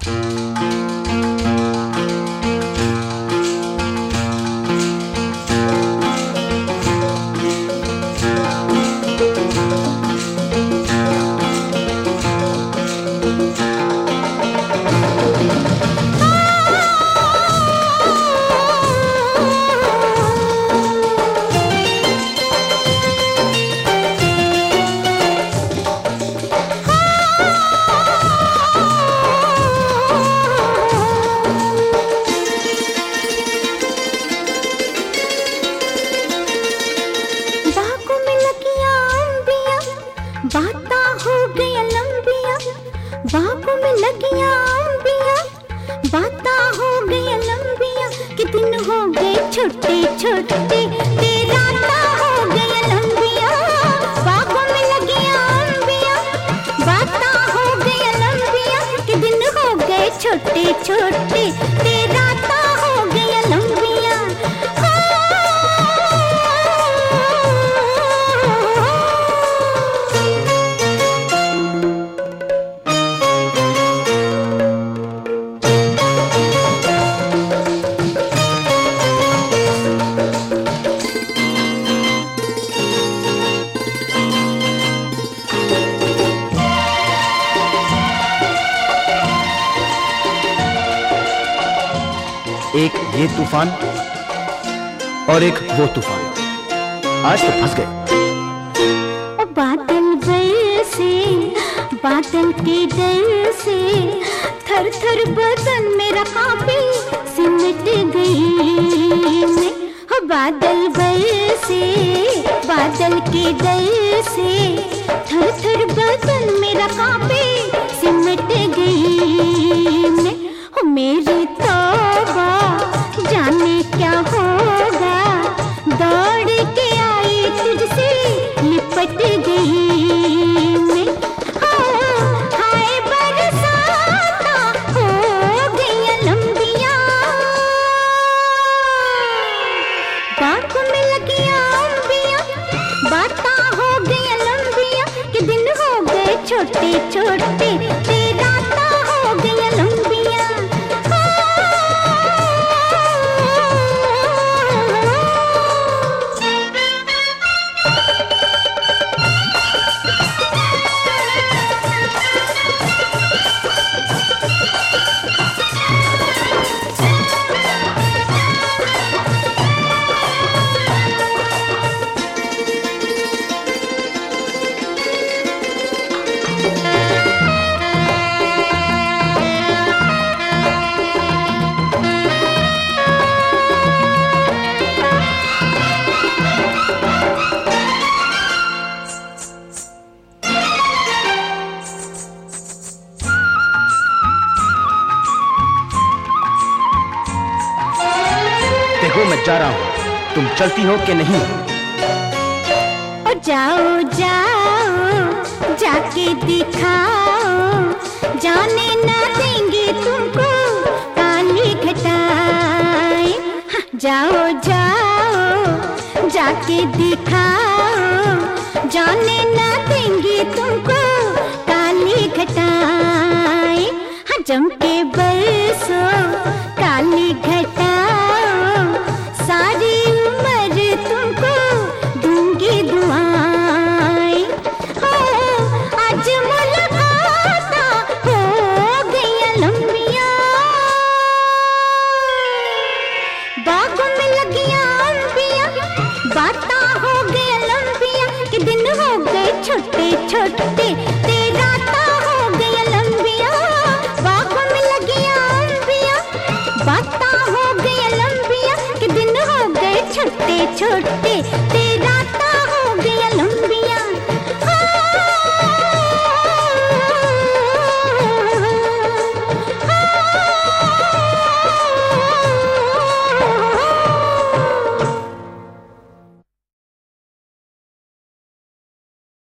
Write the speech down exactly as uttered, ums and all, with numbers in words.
बाता हो गया लंबिया, बागों में लगिया अंबिया, बाता हो गया लंबिया, कि दिन हो गए छोटे छोटे, तेरा ता हो गया लंबिया, बागों में लगिया अंबिया, बाता हो गया लंबिया, कि दिन हो गए छोटे छोटे, तेरा ता हो गया लंबिया। एक ये तूफान और एक वो तूफान, आज तो फंस गए। बादल बरसे, बादल के डर से थर थर बदन मेरा कांपे, सिमट गई मैं। हो बादल बरसे, बादल के डर से थर थर बदन मेरा कांपे, सिमट गई मैं। हो मेरी तौबा जाने क्या होगा, दौड़ के आई तुझसे लिपट गई मैं। हाय बरसाता हो गई लंबिया, बागों में लगिया अंबिया, बाता हो गई लंबिया, कि दिन हो गए छोटे छोटे, तेरा ता हो गया लंबिया। देखो मैं जा रहा हूँ, तुम चलती हो कि नहीं? ओ जाओ जाओ जाके दिखाओ, जाने ना देंगे तुमको काली घटाएं। हाँ, जाओ जाओ जाके दिखाओ, जाने ना देंगे तुमको काली घटाएं। हाँ, जम के बरसो काली घटाएं।